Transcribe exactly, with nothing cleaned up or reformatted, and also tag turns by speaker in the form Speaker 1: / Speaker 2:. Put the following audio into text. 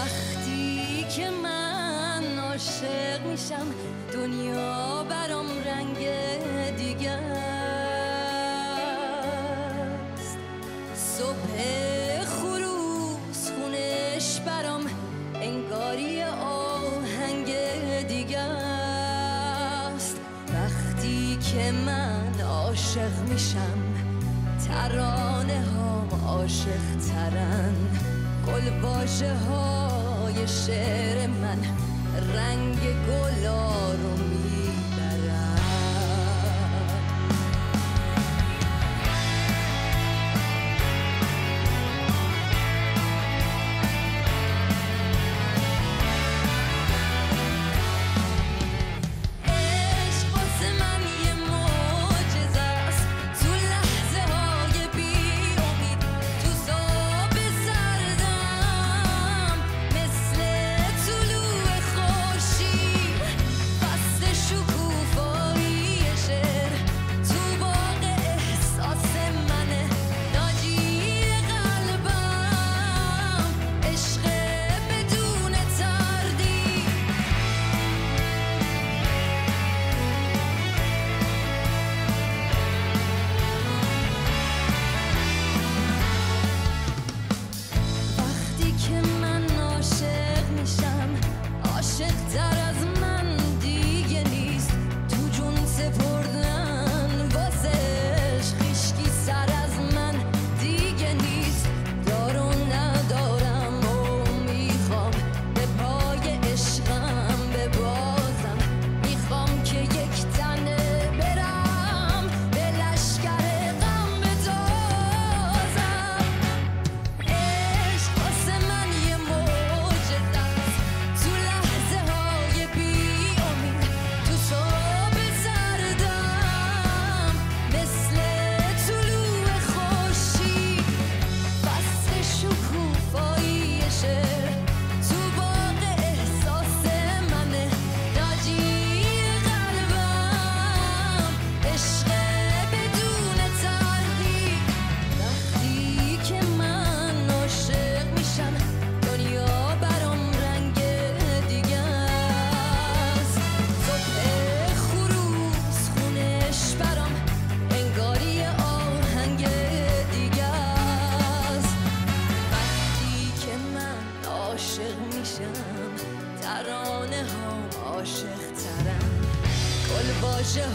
Speaker 1: وقتی که من عاشق میشم دنیا برام رنگ دیگه است. صبح خروس خونش برام انگاری آهنگ دیگه است. وقتی که من عاشق میشم ترانه ها عاشق ترن. گل واژه های شعر من رنگ گلا رو میبرن. ترانه ها عاشق ترن. گل واژه